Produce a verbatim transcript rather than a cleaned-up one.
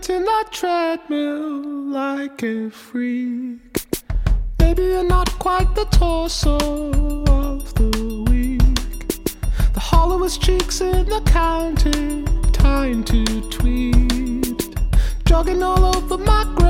hitting that treadmill like a freak. Maybe you're not quite the torso of the week, the hollowest cheeks in the county, time to tweet, jogging all over my